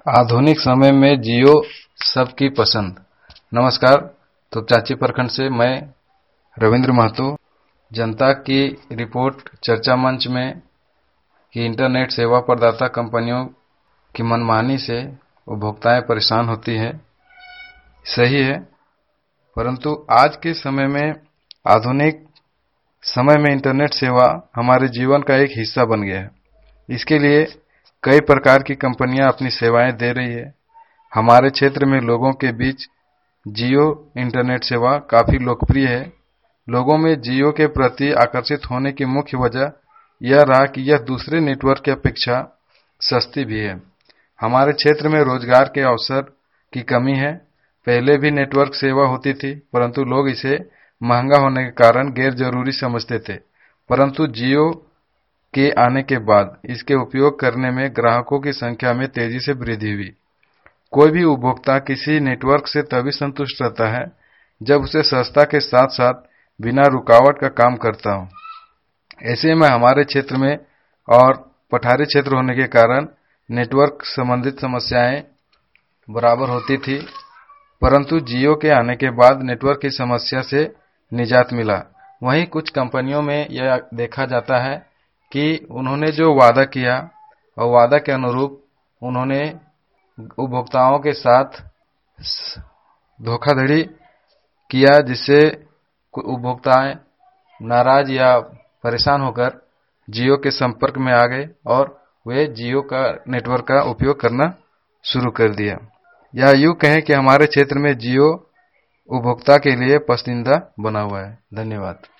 आधुनिक समय में जियो सबकी पसंद। नमस्कार। तो चाची प्रखंड से मैं रविंद्र महतो। जनता की रिपोर्ट चर्चा मंच में कि इंटरनेट सेवा प्रदाता कंपनियों की मनमानी से उपभोक्ताएं परेशान होती है, सही है। परंतु आज के समय में, आधुनिक समय में इंटरनेट सेवा हमारे जीवन का एक हिस्सा बन गया है। इसके लिए कई प्रकार की कंपनियां अपनी सेवाएं दे रही है। हमारे क्षेत्र में लोगों के बीच जियो इंटरनेट सेवा काफी लोकप्रिय है। लोगों में जियो के प्रति आकर्षित होने की मुख्य वजह यह रहा कि यह दूसरे नेटवर्क की अपेक्षा सस्ती भी है। हमारे क्षेत्र में रोजगार के अवसर की कमी है। पहले भी नेटवर्क सेवा होती थी, परंतु लोग इसे महंगा होने के कारण गैर जरूरी समझते थे। परंतु जियो के आने के बाद इसके उपयोग करने में ग्राहकों की संख्या में तेजी से वृद्धि हुई। कोई भी उपभोक्ता किसी नेटवर्क से तभी संतुष्ट रहता है जब उसे सस्ता के साथ साथ बिना रुकावट का काम करता हो। ऐसे में हमारे क्षेत्र में और पठारी क्षेत्र होने के कारण नेटवर्क संबंधित समस्याएं बराबर होती थी, परंतु जियो के आने के बाद नेटवर्क की समस्या से निजात मिला। वहीं कुछ कंपनियों में यह देखा जाता है कि उन्होंने जो वादा किया और वादा के अनुरूप उन्होंने उपभोक्ताओं के साथ धोखाधड़ी किया, जिससे उपभोक्ताएं नाराज या परेशान होकर जियो के संपर्क में आ गए और वे जियो का नेटवर्क का उपयोग करना शुरू कर दिया। या यूं कहें कि हमारे क्षेत्र में जियो उपभोक्ता के लिए पसंदीदा बना हुआ है। धन्यवाद।